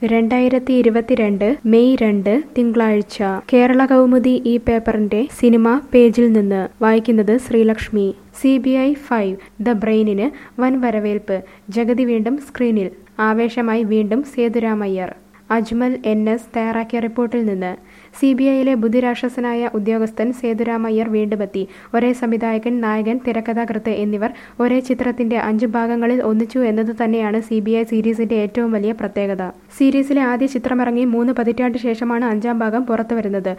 2022 May 2 തിങ്കളാഴ്ച കേരള കൗമുദി ഈ പേപ്പറിന്റെ സിനിമ പേജിൽ നിന്ന് വായിക്കുന്നത് ശ്രീലക്ഷ്മി. CBI 5 ദ ബ്രെയിനിന് വൻ വരവേൽപ്പ്. ജഗതി വീണ്ടും സ്ക്രീനിൽ. ആവേശമായി വീണ്ടും സേതുരാമയ്യർ. അജ്മൽ NS തയ്യാറാക്കിയ റിപ്പോർട്ടിൽ നിന്ന്. CBIയിലെ ബുദ്ധിരാക്ഷസനായ ഉദ്യോഗസ്ഥൻ സേതുരാമയ്യർ വീണ്ടുമെത്തി. ഒരേ സംവിധായകൻ, നായകൻ, തിരക്കഥാകൃത്ത് എന്നിവർ ഒരേ ചിത്രത്തിന്റെ 5 ഭാഗങ്ങളിൽ ഒന്നിച്ചു എന്നത് തന്നെയാണ് CBI സീരീസിന്റെ ഏറ്റവും വലിയ പ്രത്യേകത. സീരീസിലെ ആദ്യ ചിത്രമിറങ്ങി 3 പതിറ്റാണ്ട് ശേഷമാണ് 5ാം ഭാഗം പുറത്തുവരുന്നത്.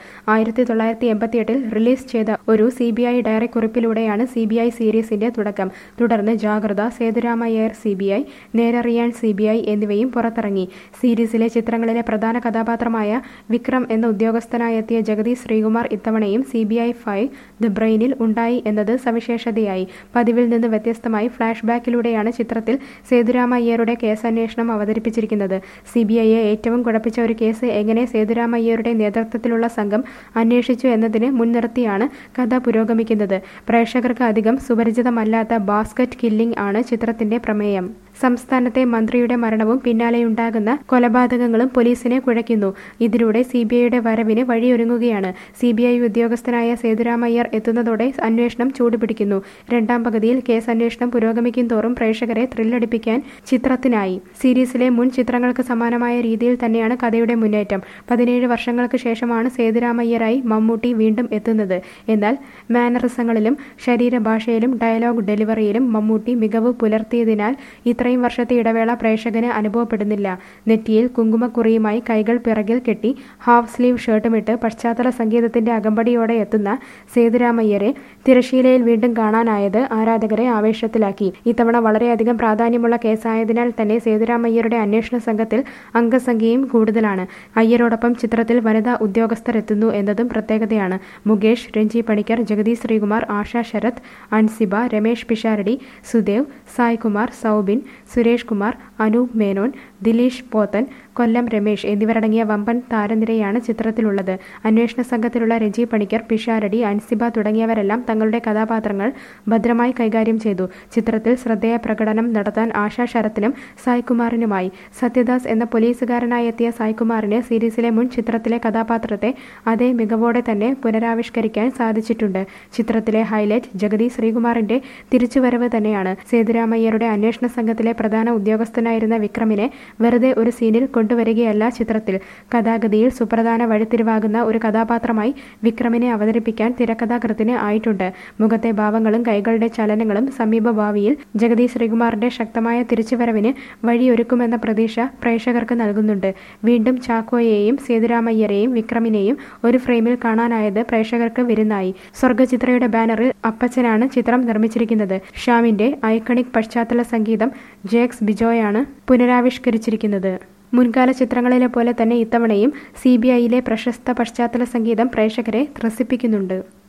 1988 റിലീസ് ചെയ്ത ഒരു CBI ഡയറി കുറിപ്പിലൂടെയാണ് CBI സീരീസിന്റെ തുടക്കം. തുടർന്ന് ജാഗ്രത, സേതുരാമയ്യർ CBI, നേരറിയാൻ CBI എന്നിവയും പുറത്തിറങ്ങി. സീരീസിലെ ചിത്രങ്ങളിലെ പ്രധാന കഥാപാത്രമായ വിക്രം എന്ന ഉദ്യോഗസ്ഥനായെത്തിയ ജഗതി ശ്രീകുമാർ ഇത്തവണയും CBI 5 ദ ബ്രെയിനിൽ ഉണ്ടായി എന്നത് സവിശേഷതയായി. പതിവിൽ നിന്ന് വ്യത്യസ്തമായി ഫ്ലാഷ് ബാക്കിലൂടെയാണ് ചിത്രത്തിൽ സേതുരാമയ്യരുടെ കേസന്വേഷണം അവതരിപ്പിച്ചിരിക്കുന്നത്. CBIയെ ഏറ്റവും കുഴപ്പിച്ച ഒരു കേസ് എങ്ങനെ സേതുരാമയ്യരുടെ നേതൃത്വത്തിലുള്ള സംഘം അന്വേഷിച്ചു എന്നതിനെ മുൻനിർത്തിയാണ് കഥ പുരോഗമിക്കുന്നത്. പ്രേക്ഷകർക്ക് അധികം സുപരിചിതമല്ലാത്ത ബാസ്ക്കറ്റ് കില്ലിംഗ് ആണ് ചിത്രത്തിന്റെ പ്രമേയം. സംസ്ഥാനത്തെ മന്ത്രിയുടെ മരണവും പിന്നാലെയുണ്ടാകുന്ന കൊലപാതകങ്ങളും പോലീസിനെ കുഴയ്ക്കുന്നു. ഇതിലൂടെ CBIയുടെ വരവിന് വഴിയൊരുങ്ങുകയാണ്. CBI ഉദ്യോഗസ്ഥനായ സേതുരാമയ്യർ എത്തുന്നതോടെ അന്വേഷണം ചൂടുപിടിക്കുന്നു. 2ാം പകുതിയിൽ കേസ് അന്വേഷണം പുരോഗമിക്കും തോറും പ്രേക്ഷകരെ ത്രില്ലടിപ്പിക്കാൻ ചിത്രത്തിനായി. സീരീസിലെ മുൻ ചിത്രങ്ങൾക്ക് സമാനമായ രീതിയിൽ തന്നെയാണ് കഥയുടെ മുന്നേറ്റം. 17 വർഷങ്ങൾക്ക് ശേഷമാണ് സേതുരാമയ്യരായി മമ്മൂട്ടി വീണ്ടും എത്തുന്നത്. എന്നാൽ മാനറിസങ്ങളിലും ശരീരഭാഷയിലും ഡയലോഗ് ഡെലിവറിയിലും മമ്മൂട്ടി മികവ് പുലർത്തിയതിനാൽ ഇത്രയും വർഷത്തെ ഇടവേള പ്രേക്ഷകന് അനുഭവപ്പെടുന്നില്ല. നെറ്റിയിൽ കുങ്കുമക്കുറിയുമായി കൈകൾ പിറകിൽ കെട്ടി ഹാഫ് സ്ലീവ് ഷർട്ടുമിട്ട് പശ്ചാത്തല സംഗീതത്തിന്റെ അകമ്പടിയോടെ എത്തുന്ന സേതുരാമയ്യരെ തിരശീലയിൽ വീണ്ടും കാണാനായത് ആരാധകരെ ആവേശത്തിലാക്കി. ഇത്തവണ വളരെയധികം പ്രാധാന്യമുള്ള കേസായതിനാൽ തന്നെ സേതുരാമയ്യരുടെ അന്വേഷണ സംഘത്തിൽ അംഗസംഖ്യയും കൂടുതലാണ്. അയ്യരോടൊപ്പം ചിത്രത്തിൽ വനിതാ ഉദ്യോഗസ്ഥരെത്തുന്നു എന്നതും പ്രത്യേകതയാണ്. മുകേഷ്, രഞ്ജി പണിക്കർ, ജഗതി ശ്രീകുമാർ, ആശ ശരത്, അൻസിബ, രമേശ് പിഷാരടി, സുദേവ്, സായ്കുമാർ, സൗബിൻ, സുരേഷ് കുമാർ, അനൂപ് മേനോൻ, ദിലീഷ് പോത്തൻ, കൊല്ലം രമേശ് എന്നിവരടങ്ങിയ വമ്പൻ താരനിരയാണ് ചിത്രത്തിലുള്ളത്. അന്വേഷണ സംഘത്തിലുള്ള രഞ്ജി പണിക്കർ, പിഷാരടി, അൻസിബ തുടങ്ങിയവരെല്ലാം തങ്ങളുടെ കഥാപാത്രങ്ങൾ ഭദ്രമായി കൈകാര്യം ചെയ്തു. ചിത്രത്തിൽ ശ്രദ്ധേയ പ്രകടനം നടത്താൻ ആശ ശരത്തിനും സായ്കുമാറിനുമായി. സത്യദാസ് എന്ന പോലീസുകാരനായി എത്തിയ സായ്കുമാറിന് സീരീസിലെ മുൻ ചിത്രത്തിലെ കഥാപാത്രത്തെ അതേ മികവോടെ തന്നെ പുനരാവിഷ്കരിക്കാൻ സാധിച്ചിട്ടുണ്ട്. ചിത്രത്തിലെ ഹൈലൈറ്റ് ജഗതി ശ്രീകുമാറിന്റെ തിരിച്ചുവരവ് തന്നെയാണ്. സേതുരാമയ്യരുടെ അന്വേഷണ സംഘത്തിലെ പ്രധാന ഉദ്യോഗസ്ഥനായിരുന്ന വിക്രമിനെ വെറുതെ ഒരു സീനിൽ കൊണ്ടുവരികയല്ല ചിത്രത്തിൽ. കഥാഗതിയിൽ സുപ്രധാന വഴിത്തിരിവാകുന്ന ഒരു കഥാപാത്രമായി വിക്രമിനെ അവതരിപ്പിക്കാൻ തിരക്കഥാകൃത്തിന് ആയിട്ടുണ്ട്. മുഖത്തെ ഭാവങ്ങളും കൈകളുടെ ചലനങ്ങളും സമീപഭാവിയിൽ ജഗതി ശ്രീകുമാറിന്റെ ശക്തമായ തിരിച്ചുവരവിന് വഴിയൊരുക്കുമെന്ന പ്രതീക്ഷ പ്രേക്ഷകർക്ക് നൽകുന്നുണ്ട്. വീണ്ടും ചാക്കോയെയും സേതുരാമയ്യരെയും വിക്രമിനെയും ഒരു ഫ്രെയിമിൽ കാണാനായത് പ്രേക്ഷകർക്ക് വിരുന്നായി. സ്വർഗചിത്രയുടെ ബാനറിൽ അപ്പച്ചനാണ് ചിത്രം നിർമ്മിച്ചിരിക്കുന്നത്. ഷ്യാമിന്റെ ഐക്കണിക് പശ്ചാത്തല സംഗീതം ജേക്സ് ബിജോയാണ് പുനരാവിഷ്കരിച്ചിരിക്കുന്നത്. മുൻകാല ചിത്രങ്ങളിലെ പോലെ തന്നെ ഇത്തവണയും CBIയിലെ പ്രശസ്ത പശ്ചാത്തല സംഗീതം പ്രേക്ഷകരെ ത്രസിപ്പിക്കുന്നുണ്ട്.